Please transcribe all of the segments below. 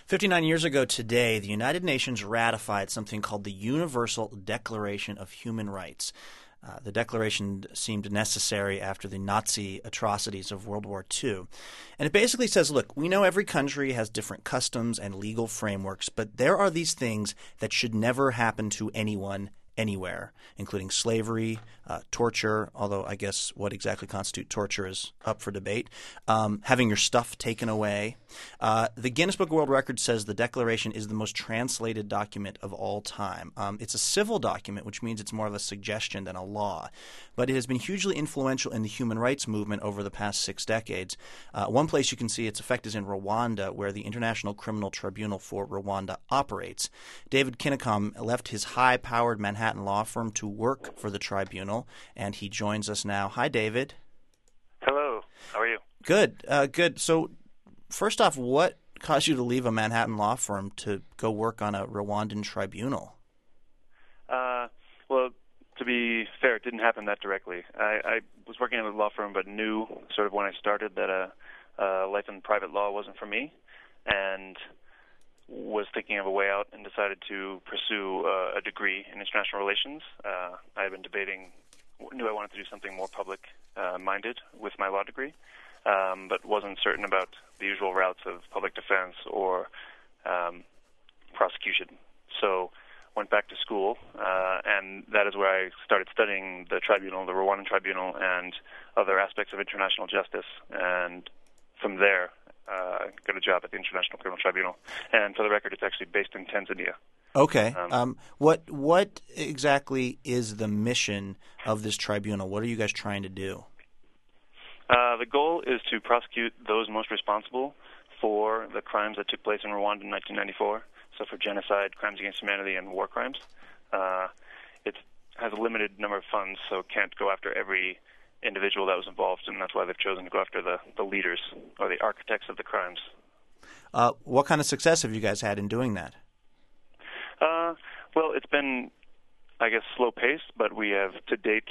59 years ago today, the United Nations ratified something called the Universal Declaration of Human Rights. The declaration seemed necessary after the Nazi atrocities of World War II. And it basically says, look, we know every country has different customs and legal frameworks, but there are these things that should never happen to anyone anywhere, including slavery, torture, although I guess what exactly constitutes torture is up for debate, having your stuff taken away. The Guinness Book of World Records says the Declaration is the most translated document of all time. It's a civil document, which means it's more of a suggestion than a law, but it has been hugely influential in the human rights movement over the past 6 decades. One place you can see its effect is in Rwanda, where the International Criminal Tribunal for Rwanda operates. David Kinnecom left his high-powered Manhattan law firm to work for the tribunal, and he joins us now. Hi, David. Hello. How are you? Good. Good. So, first off, what caused you to leave a Manhattan law firm to go work on a Rwandan tribunal? Well, to be fair, it didn't happen that directly. I was working at a law firm, but knew sort of when I started that life in private law wasn't for me, and was thinking of a way out and decided to pursue a degree in international relations. I had been knew I wanted to do something more public-minded with my law degree, but wasn't certain about the usual routes of public defense or prosecution. So went back to school, and that is where I started studying the tribunal, the Rwandan tribunal, and other aspects of international justice. And from there, got a job at the International Criminal Tribunal. And for the record, it's actually based in Tanzania. Okay. What exactly is the mission of this tribunal? What are you guys trying to do? The goal is to prosecute those most responsible for the crimes that took place in Rwanda in 1994, so for genocide, crimes against humanity, and war crimes. It has a limited number of funds, so it can't go after every individual that was involved, and that's why they've chosen to go after the leaders or the architects of the crimes. What kind of success have you guys had in doing that? Well, it's been, I guess, slow-paced, but we have to date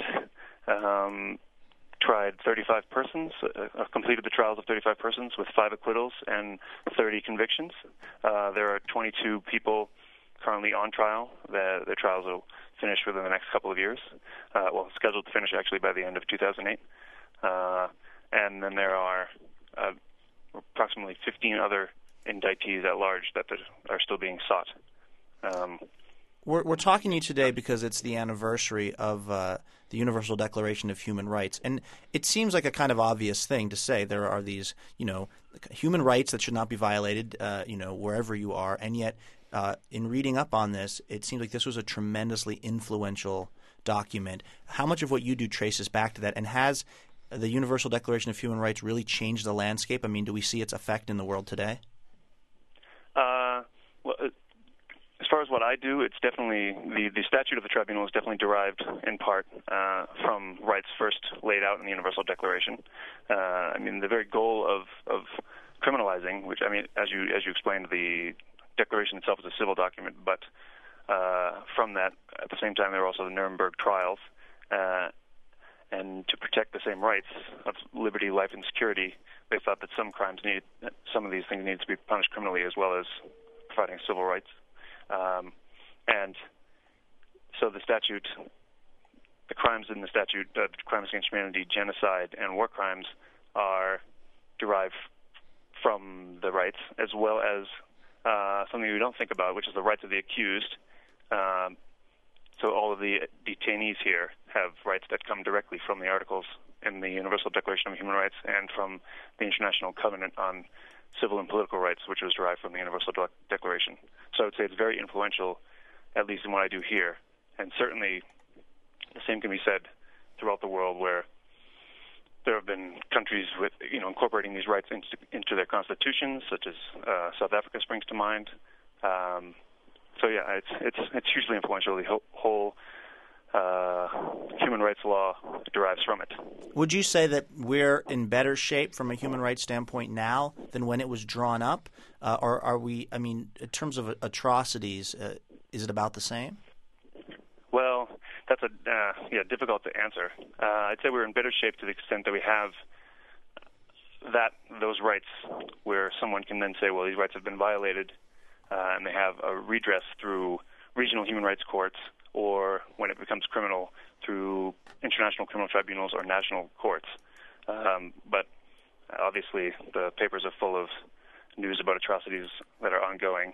tried 35 persons, completed the trials of 35 persons with 5 acquittals and 30 convictions. There are 22 people currently on trial. Their trials will finish within the next couple of years. Scheduled to finish actually by the end of 2008. And then there are approximately 15 other indictees at large that are still being sought. We're talking to you today because it's the anniversary of the Universal Declaration of Human Rights, and it seems like a kind of obvious thing to say. There are these, human rights that should not be violated, wherever you are, and yet in reading up on this, it seems like this was a tremendously influential document. How much of what you do traces back to that, and has the Universal Declaration of Human Rights really changed the landscape? I mean, do we see its effect in the world today? As far as what I do, it's definitely the statute of the tribunal is definitely derived in part from rights first laid out in the Universal Declaration. The very goal of criminalizing, which as you explained, the Declaration itself is a civil document, but from that, at the same time, there are also the Nuremberg trials, and to protect the same rights of liberty, life, and security, they thought that some of these things needed to be punished criminally as well as providing civil rights. And so the statute, the crimes in the statute, crimes against humanity, genocide, and war crimes are derived from the rights, as well as something we don't think about, which is the rights of the accused. So all of the detainees here have rights that come directly from the articles in the Universal Declaration of Human Rights and from the International Covenant on Civil and Political Rights, which was derived from the Universal Declaration. So I would say it's very influential, at least in what I do here. And certainly the same can be said throughout the world, where there have been countries with, incorporating these rights into their constitutions, such as South Africa springs to mind. It's hugely influential. The whole human rights law derives from it. Would you say that we're in better shape from a human rights standpoint now than when it was drawn up? Or are we, in terms of atrocities, is it about the same? Well, that's difficult to answer. I'd say we're in better shape to the extent that we have those rights where someone can then say, well, these rights have been violated, and they have a redress through regional human rights courts, or when it becomes criminal, through international criminal tribunals or national courts. But obviously the papers are full of news about atrocities that are ongoing,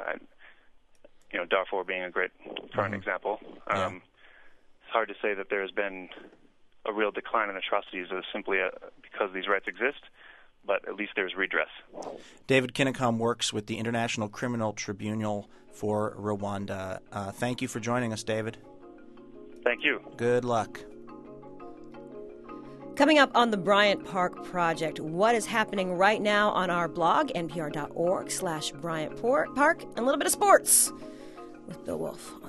Darfur being a great current example. It's hard to say that there has been a real decline in atrocities simply because these rights exist, but at least there's redress. David Kinnecom works with the International Criminal Tribunal for Rwanda. Thank you for joining us, David. Thank you. Good luck. Coming up on the Bryant Park Project, what is happening right now on our blog, npr.org/Bryant Park, and a little bit of sports with Bill Wolf on